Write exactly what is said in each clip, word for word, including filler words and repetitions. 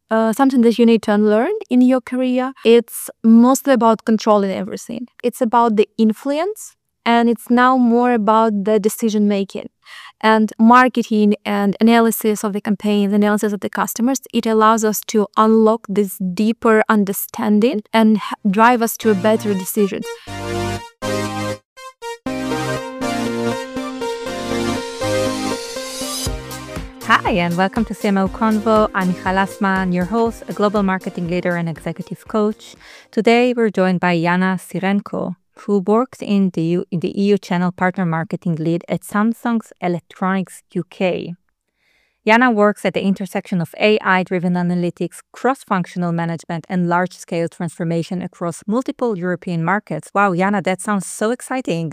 uh, something that you need to unlearn in your career. It's mostly about controlling everything. It's about the influence, and it's now more about the decision making and marketing and analysis of the campaigns, analysis of the customers. It allows us to unlock this deeper understanding and h- drive us to a better decisions. Hi, and welcome to C M O Convo. I'm Michal Assmann, your host, a global marketing leader and executive coach. Today, we're joined by Yana Sirenko, who works in the, U- in the E U channel partner marketing lead at Samsung's Electronics U K. Yana works at the intersection of A I-driven analytics, cross-functional management, and large-scale transformation across multiple European markets. Wow, Yana, that sounds so exciting.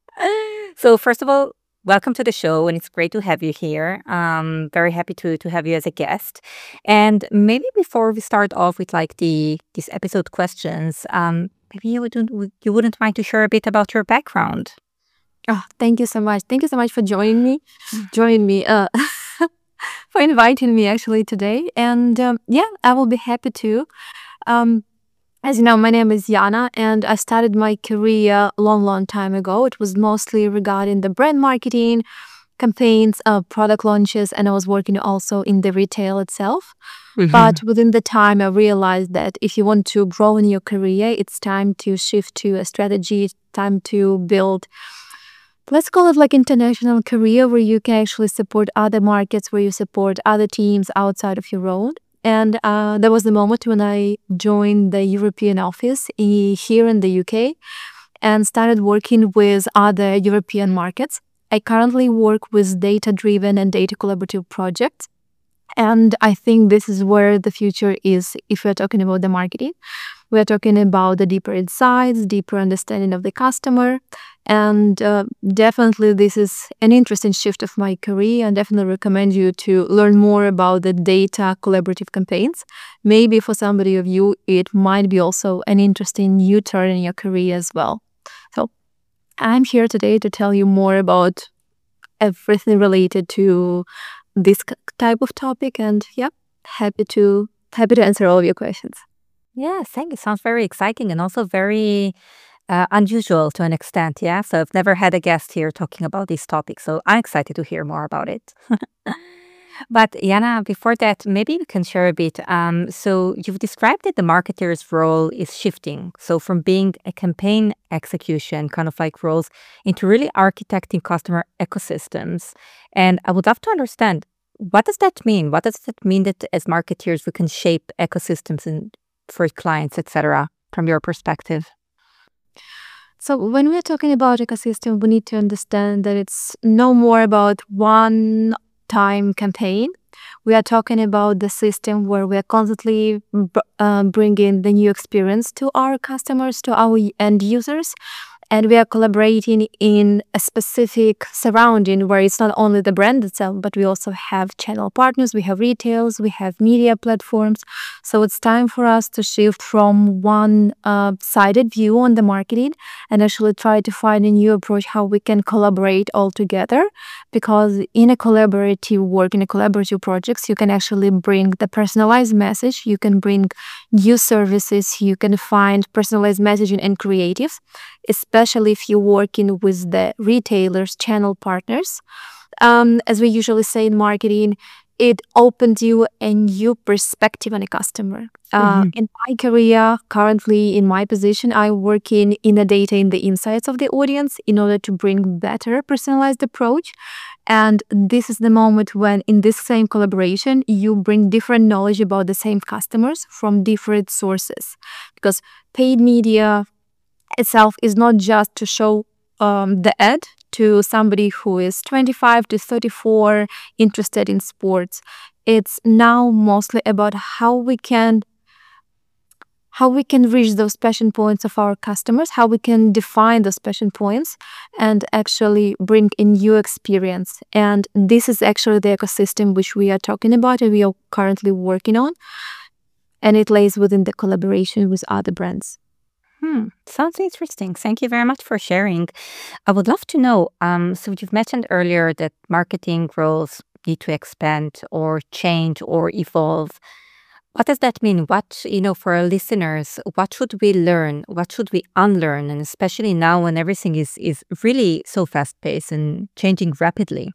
So first of all, welcome to the show, and it's great to have you here. Um, very happy to to have you as a guest. And maybe before we start off with like the these episode questions, um, maybe you wouldn't you wouldn't mind to share a bit about your background. Oh, thank you so much. Thank you so much for joining me, joining me, uh, for inviting me actually today. And um, yeah, I will be happy to. Um, as you know, my name is Yana, and I started my career a long, long time ago. It was mostly regarding the brand marketing, campaigns, uh, product launches, and I was working also in the retail itself. But within the time, I realized that if you want to grow in your career, it's time to shift to a strategy, it's time to build, let's call it like international career, where you can actually support other markets, where you support other teams outside of your own. And uh, that was the moment when I joined the European office i- here in the U K and started working with other European markets. I currently work with data-driven and data collaborative projects. And I think this is where the future is if we're talking about the marketing. We're talking about the deeper insights, deeper understanding of the customer. And uh, definitely, this is an interesting shift of my career, and definitely recommend you to learn more about the data collaborative campaigns. Maybe for somebody of you, it might be also an interesting new turn in your career as well. So I'm here today to tell you more about everything related to this k- type of topic, and yeah, happy to happy to answer all of your questions. Yeah, thank you. Sounds very exciting and also very uh, unusual to an extent. Yeah, so I've never had a guest here talking about this topic, so I'm excited to hear more about it. But Yana, before that, maybe you can share a bit. Um, so you've described that the marketer's role is shifting. So from being a campaign execution kind of like roles into really architecting customer ecosystems. And I would love to understand, what does that mean? What does it mean that as marketeers we can shape ecosystems and for clients, et cetera, from your perspective? So when we're talking about ecosystem, we need to understand that it's no more about one time campaign. We are talking about the system where we are constantly br- uh, bringing the new experience to our customers, to our end users. And we are collaborating in a specific surrounding where it's not only the brand itself, but we also have channel partners, we have retails, we have media platforms. So it's time for us to shift from one uh, sided view on the marketing and actually try to find a new approach how we can collaborate all together. Because in a collaborative work, in a collaborative projects, you can actually bring the personalized message, you can bring new services, you can find personalized messaging and creatives, especially if you're working with the retailers, channel partners. Um, as we usually say in marketing, it opens you a new perspective on a customer. Uh, Mhm. in my career, currently in my position, I work in, in the data, in the insights of the audience in order to bring better personalized approach. And this is the moment when in this same collaboration, you bring different knowledge about the same customers from different sources. Because paid media itself is not just to show um, the ad to somebody who is twenty-five to thirty-four interested in sports. It's now mostly about how we can how we can reach those passion points of our customers, how we can define those passion points and actually bring a new experience. And this is actually the ecosystem which we are talking about and we are currently working on. And it lays within the collaboration with other brands. Hmm. Sounds interesting. Thank you very much for sharing. I would love to know. Um, so you've mentioned earlier that marketing roles need to expand or change or evolve. What does that mean? What, you know, for our listeners, what should we learn? What should we unlearn? And especially now when everything is is really so fast paced and changing rapidly.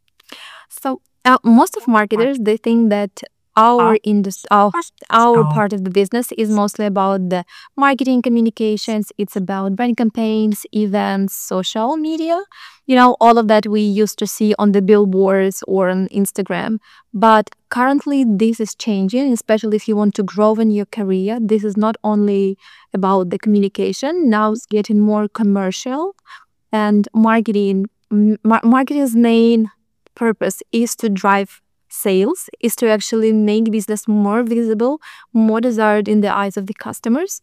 So uh, most of marketers, they think that our industry, our, our part of the business is mostly about the marketing communications. It's about brand campaigns, events, social media, you know, all of that we used to see on the billboards or on Instagram. But currently this is changing, especially if you want to grow in your career. This is not only about the communication. Now it's getting more commercial, and marketing, m- mar- marketing's main purpose is to drive sales, is to actually make business more visible, more desired in the eyes of the customers.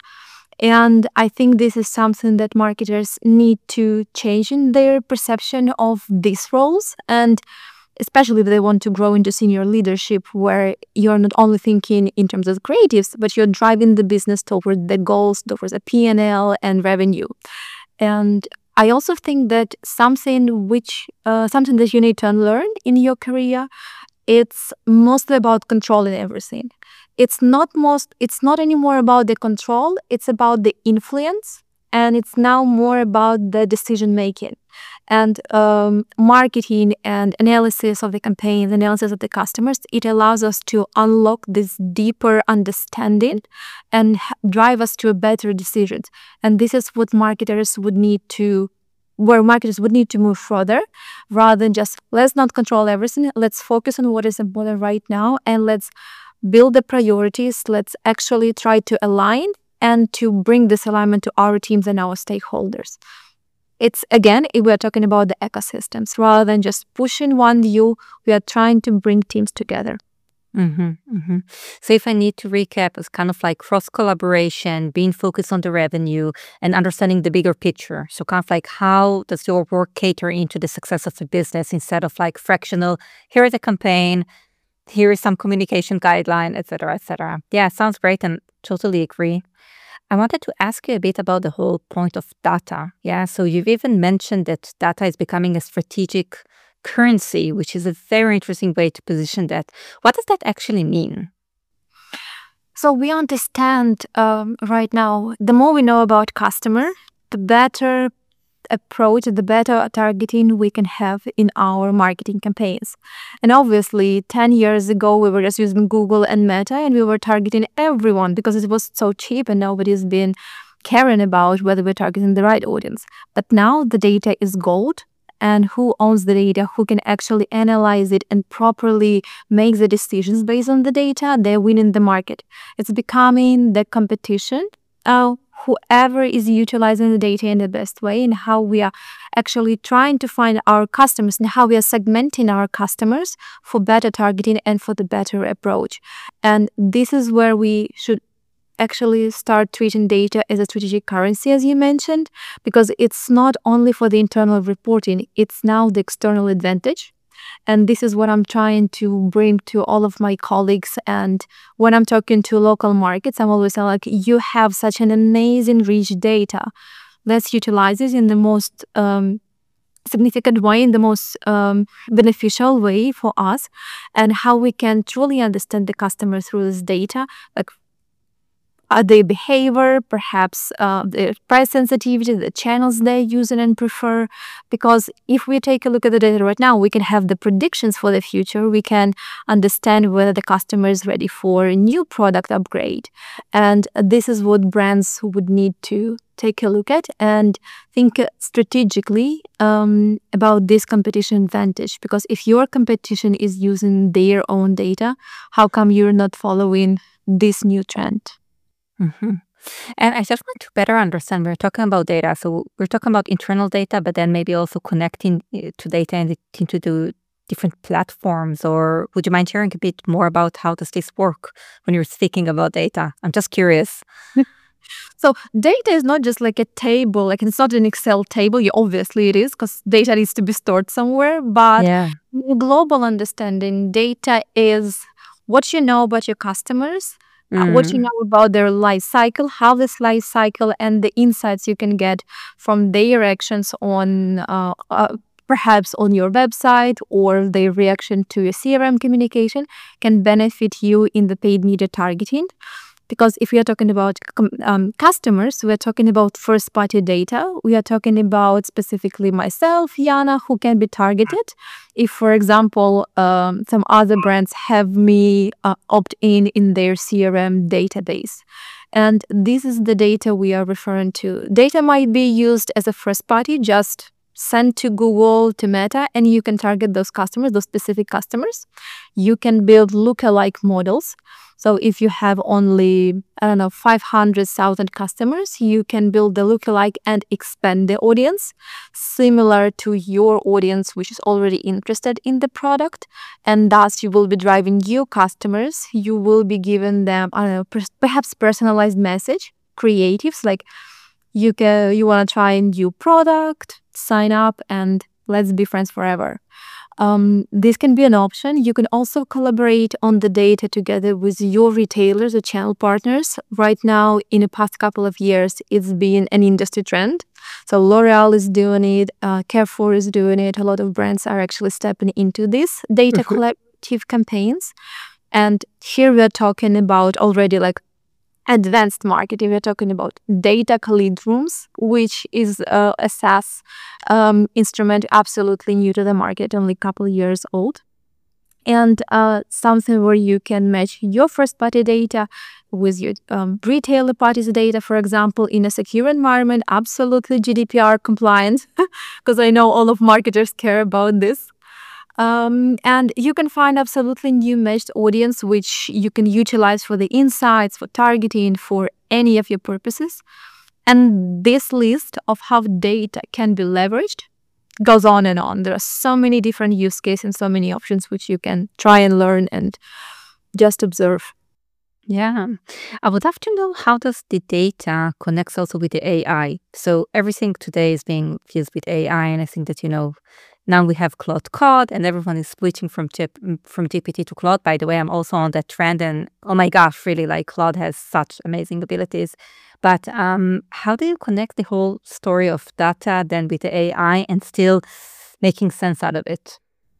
And I think this is something that marketers need to change in their perception of these roles. And especially if they want to grow into senior leadership, where you're not only thinking in terms of creatives, but you're driving the business toward the goals, towards a P and L and revenue. And I also think that something which uh, something that you need to unlearn in your career, it's mostly about controlling everything. It's not most it's not anymore about the control, it's about the influence, and it's now more about the decision making. And um, marketing and analysis of the campaigns, analysis of the customers, it allows us to unlock this deeper understanding and h- drive us to a better decisions. And this is what marketers would need to where marketers would need to move further, rather than just let's not control everything, let's focus on what is important right now, and let's build the priorities. Let's actually try to align and to bring this alignment to our teams and our stakeholders. It's again, if we're talking about the ecosystems, rather than just pushing one view, we are trying to bring teams together. hmm hmm So if I need to recap, it's kind of like cross collaboration, being focused on the revenue and understanding the bigger picture. So kind of like how does your work cater into the success of the business instead of like fractional, here is a campaign, here is some communication guideline, et cetera, et cetera. Yeah, sounds great and totally agree. I wanted to ask you a bit about the whole point of data. Yeah, so you've even mentioned that data is becoming a strategic currency, which is a very interesting way to position that. What does that actually mean? So we understand um, right now, the more we know about customer, the better approach, the better targeting we can have in our marketing campaigns. And obviously, ten years ago, we were just using Google and Meta, and we were targeting everyone because it was so cheap and nobody's been caring about whether we're targeting the right audience. But now the data is gold. And who owns the data, who can actually analyze it and properly make the decisions based on the data, they're winning the market. It's becoming the competition. Uh, whoever is utilizing the data in the best way, and how we are actually trying to find our customers and how we are segmenting our customers for better targeting and for the better approach. And this is where we should actually start treating data as a strategic currency, as you mentioned, because it's not only for the internal reporting, it's now the external advantage. And this is what I'm trying to bring to all of my colleagues. And when I'm talking to local markets, I'm always saying, like, you have such an amazing rich data. Let's utilize it in the most um, significant way, in the most um, beneficial way for us, and how we can truly understand the customer through this data, like uh, their behavior, perhaps uh, their price sensitivity, the channels they're using and prefer. Because if we take a look at the data right now, we can have the predictions for the future. We can understand whether the customer is ready for a new product upgrade. And this is what brands would need to take a look at and think strategically um, about this competition advantage. Because if your competition is using their own data, how come you're not following this new trend? hmm And I just want to better understand, we're talking about data. So we're talking about internal data, but then maybe also connecting uh, to data and it- into the different platforms. Or would you mind sharing a bit more about how does this work when you're speaking about data? I'm just curious. So data is not just like a table, like it's not an Excel table. Yeah, obviously it is, because data needs to be stored somewhere. But Yeah. in global understanding, data is what you know about your customers, uh, what you Mm. know about their life cycle, how this life cycle, and the insights you can get from their actions on uh, uh, perhaps on your website, or their reaction to your C R M communication can benefit you in the paid media targeting. Because if we are talking about um, customers, we are talking about first-party data. We are talking about specifically myself, Yana, who can be targeted. If, for example, um, some other brands have me uh, opt in in their C R M database. And this is the data we are referring to. Data might be used as a first-party, just sent to Google, to Meta, and you can target those customers, those specific customers. You can build lookalike models. So if you have only, I don't know, five hundred thousand customers, you can build the lookalike and expand the audience similar to your audience, which is already interested in the product. And thus you will be driving new customers. You will be giving them, I don't know, per- perhaps personalized message, creatives, like you can, you want to try a new product, sign up, and let's be friends forever. Um, this can be an option. You can also collaborate on the data together with your retailers or channel partners. Right now, in the past couple of years, it's been an industry trend. So L'Oreal is doing it, uh, Carrefour is doing it. A lot of brands are actually stepping into this data collaborative campaigns. And here we're talking about already like advanced marketing. We're talking about data clean rooms, which is uh, a SaaS um, instrument, absolutely new to the market, only a couple of years old. And uh, something where you can match your first-party data with your um, retailer parties' data, for example, in a secure environment, absolutely G D P R compliant, because I know all of marketers care about this. Um, and you can find absolutely new meshed audience, which you can utilize for the insights, for targeting, for any of your purposes. And this list of how data can be leveraged goes on and on. There are so many different use cases and so many options which you can try and learn and just observe. Yeah, I would love to know, how does the data connects also with the A I? So everything today is being fused with A I, and I think that, you know, now we have Claude Code, and everyone is switching from chip from G P T to Claude. By the way, I'm also on that trend, and oh my gosh, really, like Claude has such amazing abilities. But um, how do you connect the whole story of data then with the A I and still making sense out of it?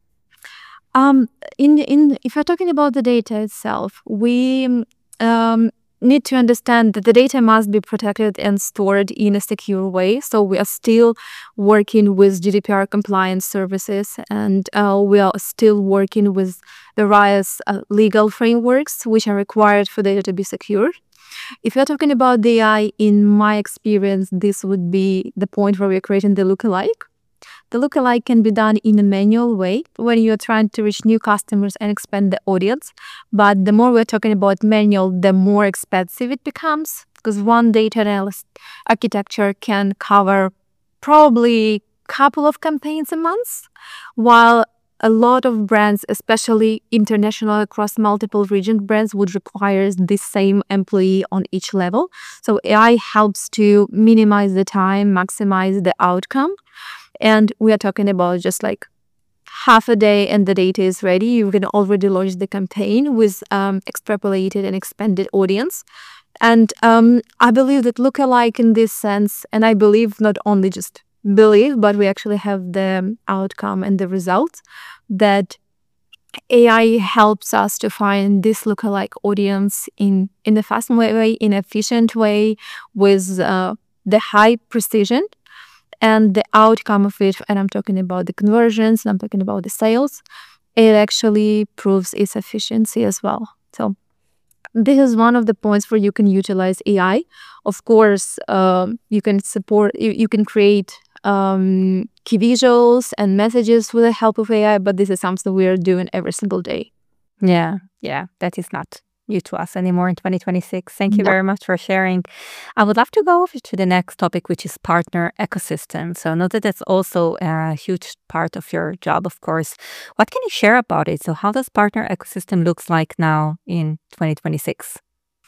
Um, in in if you're talking about the data itself, we um, need to understand that the data must be protected and stored in a secure way. So we are still working with G D P R compliance services, and uh, we are still working with various uh, legal frameworks which are required for data to be secure. If you're talking about the A I, in my experience, this would be the point where we're creating the lookalike. The lookalike can be done in a manual way when you're trying to reach new customers and expand the audience. But the more we're talking about manual, the more expensive it becomes, because one data analyst architecture can cover probably a couple of campaigns a month, while a lot of brands, especially international across multiple region brands, would require the same employee on each level. So A I helps to minimize the time, maximize the outcome. And we are talking about just like half a day and the data is ready. You can already launch the campaign with um, extrapolated and expanded audience. And um, I believe that lookalike in this sense, and I believe not only just believe, but we actually have the outcome and the results, that A I helps us to find this lookalike audience in, in a fast way, in an efficient way, with uh, the high precision. And the outcome of it, and I'm talking about the conversions, and I'm talking about the sales, it actually proves its efficiency as well. So this is one of the points where you can utilize A I. Of course, um, you can support, you, you can create um, key visuals and messages with the help of A I, but this is something we are doing every single day. Yeah, yeah, that is not new to us anymore in twenty twenty-six. Thank you No. very much for sharing. I would love to go over to the next topic, which is partner ecosystem. So I know that that's also a huge part of your job, of course. What can you share about it? So how does partner ecosystem looks like now in twenty twenty-six?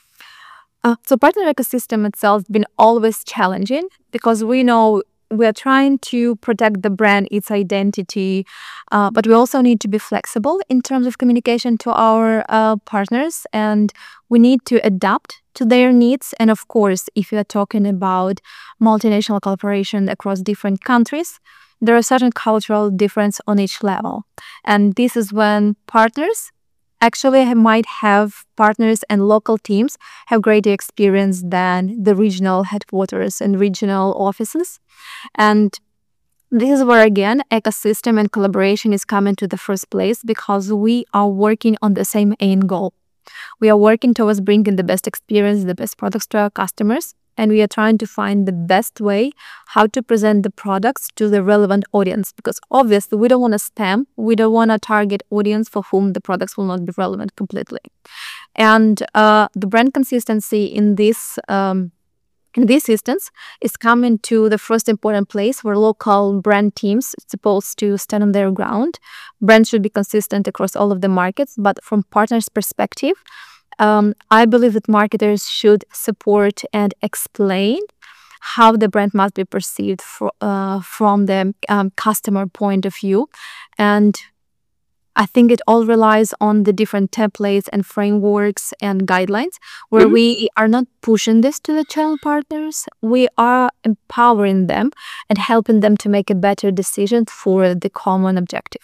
Uh, so partner ecosystem itself has been always challenging, because we know we are trying to protect the brand, its identity, uh, but we also need to be flexible in terms of communication to our uh, partners, and we need to adapt to their needs. And of course, if you are talking about multinational collaboration across different countries, there are certain cultural difference on each level. And this is when partners actually ha- might have partners and local teams have greater experience than the regional headquarters and regional offices. And this is where again ecosystem and collaboration is coming to the first place, because we are working on the same end goal. We are working towards bringing the best experience, the best products to our customers, and we are trying to find the best way how to present the products to the relevant audience, because obviously we don't want to spam, we don't want to target audience for whom the products will not be relevant completely. And uh, the brand consistency in this um, in this instance is coming to the first important place where local brand teams are supposed to stand on their ground. Brands should be consistent across all of the markets, but from partners' perspective, um, I believe that marketers should support and explain how the brand must be perceived fro- uh, from the um, customer point of view. And I think it all relies on the different templates and frameworks and guidelines where Mhm. we are not pushing this to the channel partners. We are empowering them and helping them to make a better decision for the common objective.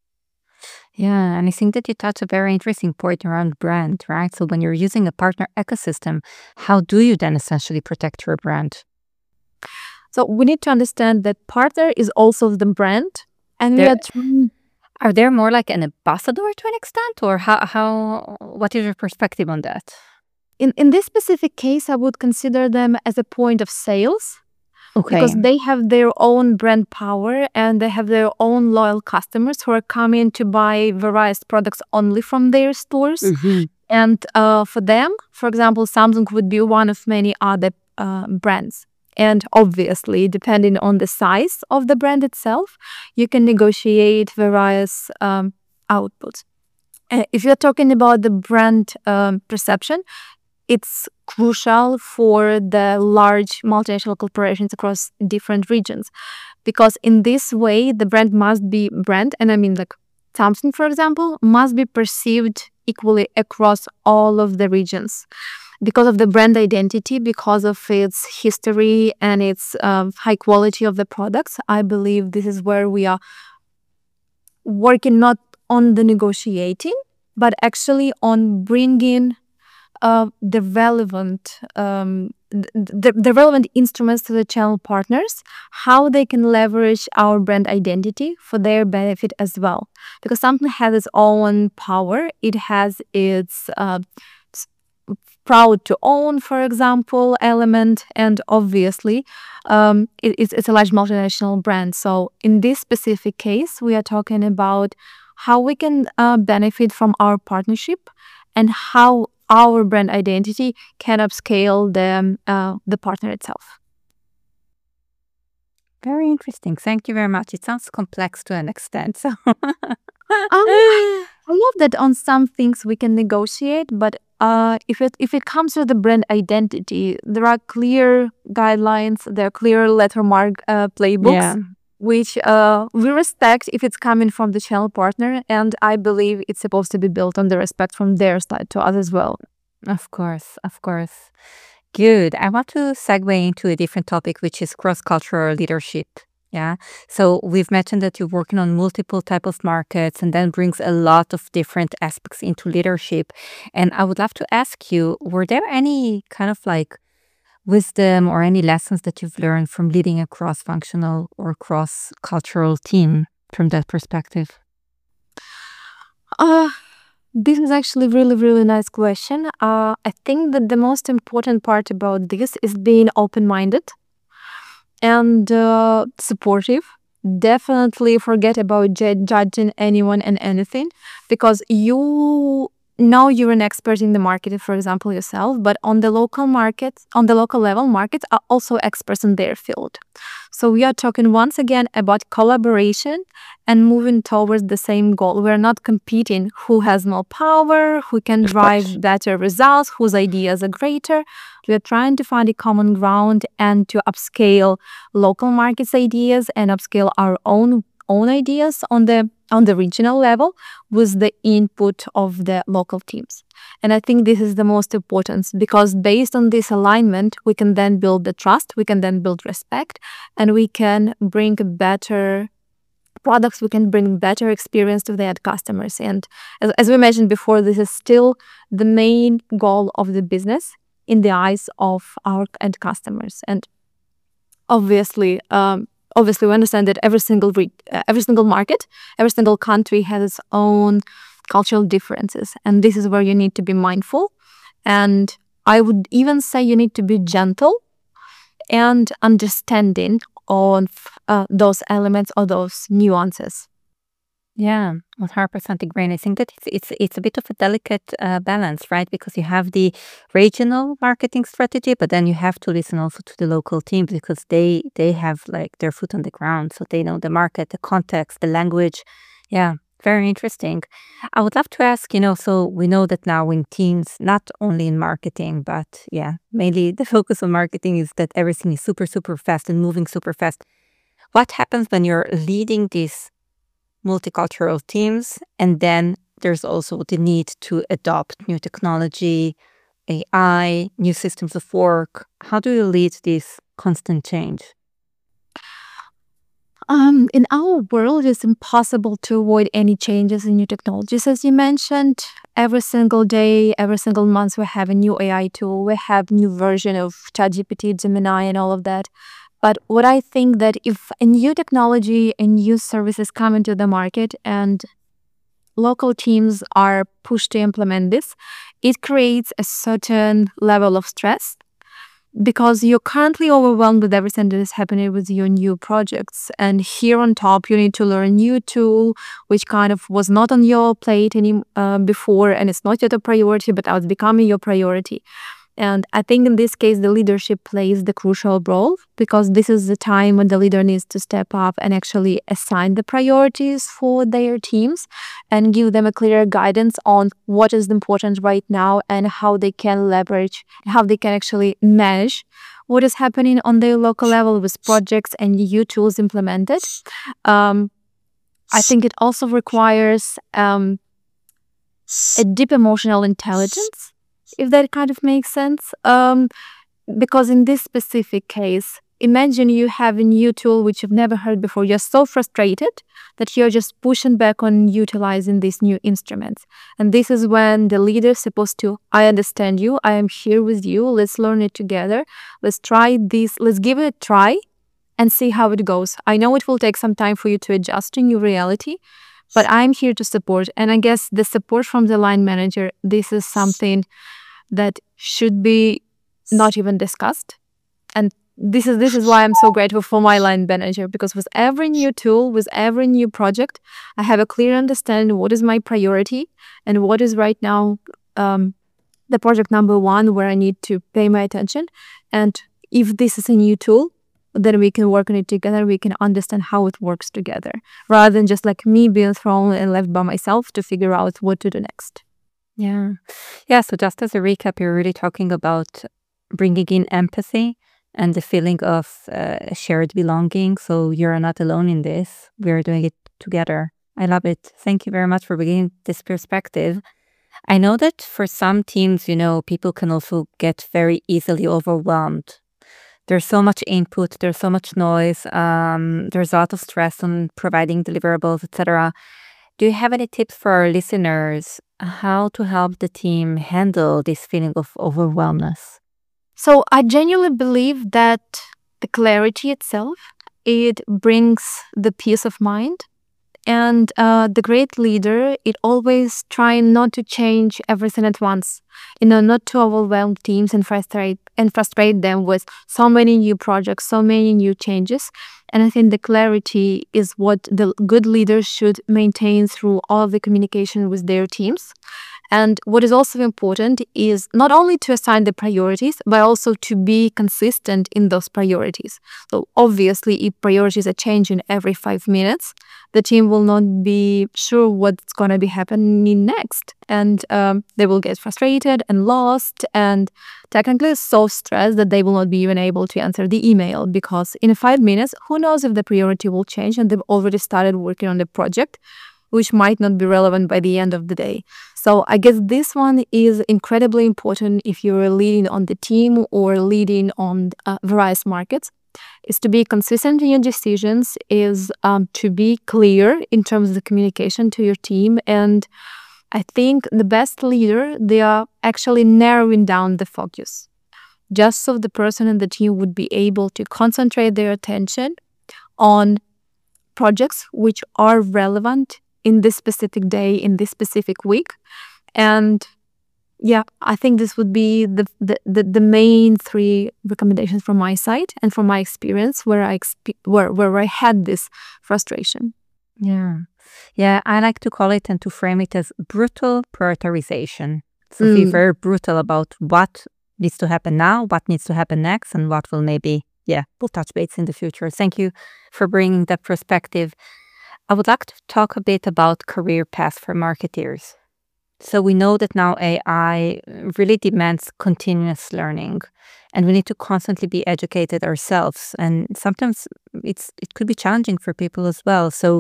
Yeah, and I think that you touch a very interesting point around brand, right? So when you're using a partner ecosystem, how do you then essentially protect your brand? So we need to understand that partner is also the brand, and we There are trying. are there more like an ambassador to an extent, or how how what is your perspective on that? In, in this specific case, I would consider them as a point of sales, Okay. because they have their own brand power and they have their own loyal customers who are coming to buy various products only from their stores. Hmm. And uh, for them, for example, Samsung would be one of many other uh, brands. And obviously, depending on the size of the brand itself, you can negotiate various um, outputs. Uh, if you're talking about the brand um, perception, it's crucial for the large multinational corporations across different regions, because in this way the brand must be brand and I mean like Samsung, for example, must be perceived equally across all of the regions because of the brand identity, because of its history and its um, high quality of the products. I believe this is where we are working not on the negotiating, but actually on bringing uh, the relevant um, th- the, the relevant instruments to the channel partners, how they can leverage our brand identity for their benefit as well. Because something has its own power, it has its uh, s- proud to own, for example, element, and obviously um, it, it's, it's a large multinational brand. So in this specific case, we are talking about how we can uh, benefit from our partnership and how our brand identity can upscale the uh, the partner itself. Very interesting. Thank you very much. It sounds complex to an extent. So Um, I love that on some things we can negotiate, but uh, if it if it comes to the brand identity, there are clear guidelines, there are clear lettermark uh, playbooks, yeah, which uh, we respect if it's coming from the channel partner, and I believe it's supposed to be built on the respect from their side to us as well. of course, of course. Good. I want to segue into a different topic, which is cross-cultural leadership. Yeah. So we've mentioned that you're working on multiple type of markets and then brings a lot of different aspects into leadership. And I would love to ask you, were there any kind of like wisdom or any lessons that you've learned from leading a cross-functional or cross-cultural team from that perspective? Uh, this is actually really, really nice question. Uh, I think that the most important part about this is being open-minded and uh, supportive. Definitely forget about ju- judging anyone and anything, because you know you're an expert in the market, for example, yourself, but on the local market, on the local level, markets are also experts in their field. So we are talking once again about collaboration and moving towards the same goal. We're not competing who has more power, who can Of course. drive better results, whose ideas are greater. We are trying to find a common ground and to upscale local markets ideas and upscale our own own ideas on the on the regional level with the input of the local teams. And I think this is the most important, because based on this alignment, we can then build the trust, we can then build respect, and we can bring better products, we can bring better experience to the end customers. And as, as we mentioned before, this is still the main goal of the business in the eyes of our end customers. And obviously, um, obviously, we understand that every single re- uh, every single market, every single country has its own cultural differences, and this is where you need to be mindful. And I would even say you need to be gentle and understanding on uh, those elements or those nuances. Yeah, one hundred percent agree. And I think that it's, it's, it's a bit of a delicate uh, balance, right? Because you have the regional marketing strategy, but then you have to listen also to the local teams, because they, they have like their foot on the ground. So they know the market, the context, the language. Yeah, very interesting. I would love to ask, you know, so we know that now in teams, not only in marketing, but yeah, mainly the focus on marketing is that everything is super, super fast and moving super fast. What happens when you're leading these multicultural teams, and then there's also the need to adopt new technology, A I, new systems of work? How do you lead this constant change? Um, in our world, it's impossible to avoid any changes in new technologies. As you mentioned, every single day, every single month, we have a new A I tool, we have new version of ChatGPT, Gemini, and all of that. But what I think that if a new technology and new services come into the market and local teams are pushed to implement this, it creates a certain level of stress, because you're currently overwhelmed with everything that is happening with your new projects. And here on top, you need to learn a new tool, which kind of was not on your plate any uh, before, and it's not yet a priority, but now it's becoming your priority. And I think in this case, the leadership plays the crucial role, because this is the time when the leader needs to step up and actually assign the priorities for their teams and give them a clear guidance on what is important right now and how they can leverage, how they can actually manage what is happening on their local level with projects and new tools implemented. Um, I think it also requires um, a deep emotional intelligence, if that kind of makes sense. Um, because in this specific case, imagine you have a new tool which you've never heard before. You're so frustrated that you're just pushing back on utilizing these new instruments. And this is when the leader is supposed to, I understand you, I am here with you, let's learn it together, let's try this, let's give it a try and see how it goes. I know it will take some time for you to adjust to new reality, but I'm here to support. And I guess the support from the line manager, this is something that should be not even discussed. And this is this is why I'm so grateful for my line manager, because with every new tool, with every new project, I have a clear understanding what is my priority and what is right now um, the project number one where I need to pay my attention. And if this is a new tool, then we can work on it together. We can understand how it works together, rather than just like me being thrown and left by myself to figure out what to do next. Yeah. Yeah. So just as a recap, you're really talking about bringing in empathy and the feeling of uh, shared belonging. So you're not alone in this. We're doing it together. I love it. Thank you very much for bringing this perspective. I know that for some teams, you know, people can also get very easily overwhelmed. There's so much input, there's so much noise, um, there's a lot of stress on providing deliverables, et cetera. Do you have any tips for our listeners how to help the team handle this feeling of overwhelmness? So I genuinely believe that the clarity itself, it brings the peace of mind. And uh, the great leader, it always try not to change everything at once. You know, not to overwhelm teams and frustrate and frustrate them with so many new projects, so many new changes. And I think the clarity is what the good leaders should maintain through all of the communication with their teams. And what is also important is not only to assign the priorities, but also to be consistent in those priorities. So obviously, if priorities are changing every five minutes, the team will not be sure what's going to be happening next. And um, they will get frustrated and lost and technically so stressed that they will not be even able to answer the email, because in five minutes, who knows if the priority will change and they've already started working on the project. which might not be relevant by the end of the day. So I guess this one is incredibly important if you're leading on the team or leading on uh, various markets, is to be consistent in your decisions, is um, to be clear in terms of the communication to your team. And I think the best leader, they are actually narrowing down the focus, just so the person in the team would be able to concentrate their attention on projects which are relevant in this specific day, in this specific week. And yeah, I think this would be the the, the, the main three recommendations from my side and from my experience where I exp- where, where I had this frustration. Yeah. Yeah, I like to call it and to frame it as brutal prioritization. So mm. be very brutal about what needs to happen now, what needs to happen next, and what will maybe, yeah, we'll touch base in the future. Thank you for bringing that perspective. I would like to talk a bit about career paths for marketers. So we know that now A I really demands continuous learning, and we need to constantly be educated ourselves. And sometimes it's it could be challenging for people as well. So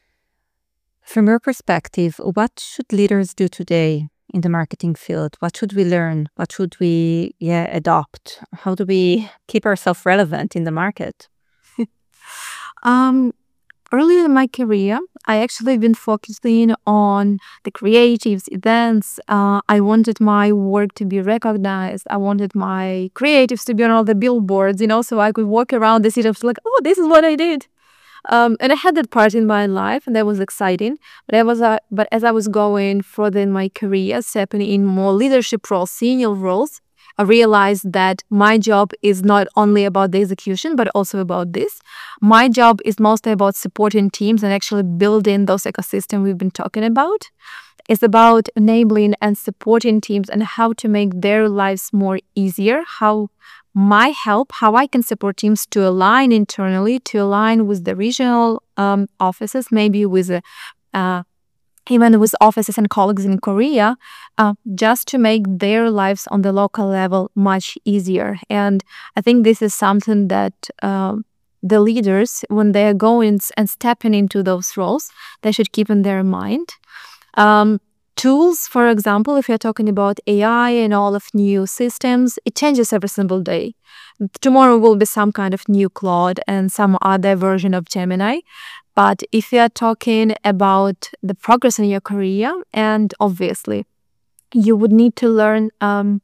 from your perspective, what should leaders do today in the marketing field? What should we learn? What should we yeah adopt? How do we keep ourselves relevant in the market? um. Earlier in my career, I actually been focusing on the creatives, events. Uh, I wanted my work to be recognized. I wanted my creatives to be on all the billboards, you know, so I could walk around the city like, oh, this is what I did. Um, and I had that part in my life, and that was exciting. But I was, uh, but as I was going further in my career, stepping in more leadership roles, senior roles, I realized that my job is not only about the execution, but also about this. My job is mostly about supporting teams and actually building those ecosystems we've been talking about. It's about enabling and supporting teams and how to make their lives more easier, how my help, how I can support teams to align internally, to align with the regional um, offices, maybe with a uh, even with offices and colleagues in Korea, uh, just to make their lives on the local level much easier. And I think this is something that uh, the leaders, when they are going and stepping into those roles, they should keep in their mind. Um, tools, for example, if you're talking about A I and all of new systems, it changes every single day. Tomorrow will be some kind of new Claude and some other version of Gemini. But if you are talking about the progress in your career, and obviously you would need to learn um,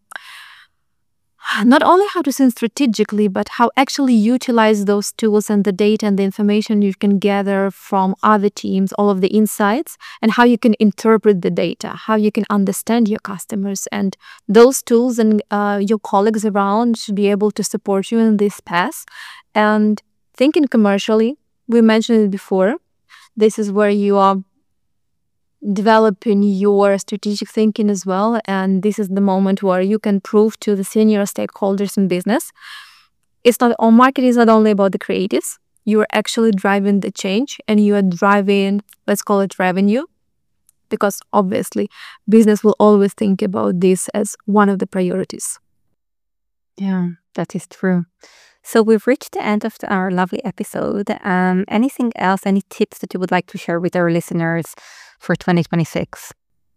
not only how to think strategically, but how actually utilize those tools and the data and the information you can gather from other teams, all of the insights, and how you can interpret the data, how you can understand your customers. And those tools and uh, your colleagues around should be able to support you in this path. And thinking commercially, we mentioned it before. This is where you are developing your strategic thinking as well. And this is the moment where you can prove to the senior stakeholders in business. It's not all marketing is not only about the creatives. You are actually driving the change and you are driving, let's call it revenue. Because obviously business will always think about this as one of the priorities. Yeah, that is true. So we've reached the end of the, our lovely episode. Um, anything else, any tips that you would like to share with our listeners for twenty twenty-six?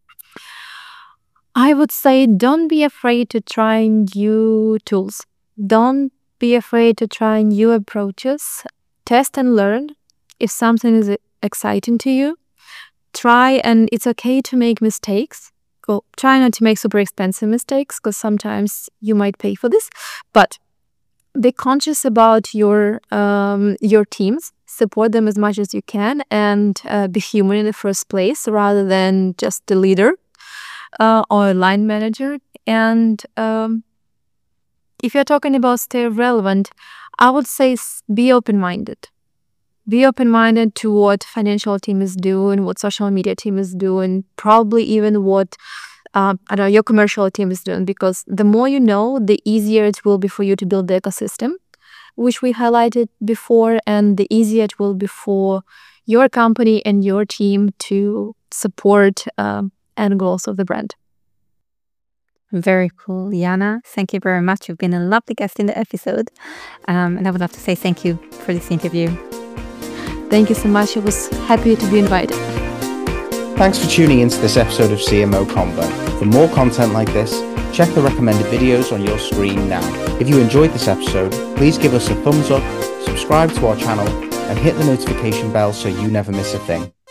I would say don't be afraid to try new tools. Don't be afraid to try new approaches. Test and learn. If something is exciting to you, try, and it's okay to make mistakes. Well, try not to make super expensive mistakes because sometimes you might pay for this, but be conscious about your um, your teams, support them as much as you can, and uh, be human in the first place rather than just the leader uh, or a line manager. And um, if you're talking about stay relevant, I would say be open-minded. Be open-minded to what financial team is doing, what social media team is doing, probably even what Uh, I don't know, your commercial team is doing, because the more you know, the easier it will be for you to build the ecosystem, which we highlighted before, and the easier it will be for your company and your team to support um, end goals of the brand. Very cool. Jana, thank you very much. You've been a lovely guest in the episode. Um, and I would love to say thank you for this interview. Thank you so much. I was happy to be invited. Thanks for tuning into this episode of C M O Convo. For more content like this, check the recommended videos on your screen now. If you enjoyed this episode, please give us a thumbs up, subscribe to our channel, and hit the notification bell so you never miss a thing.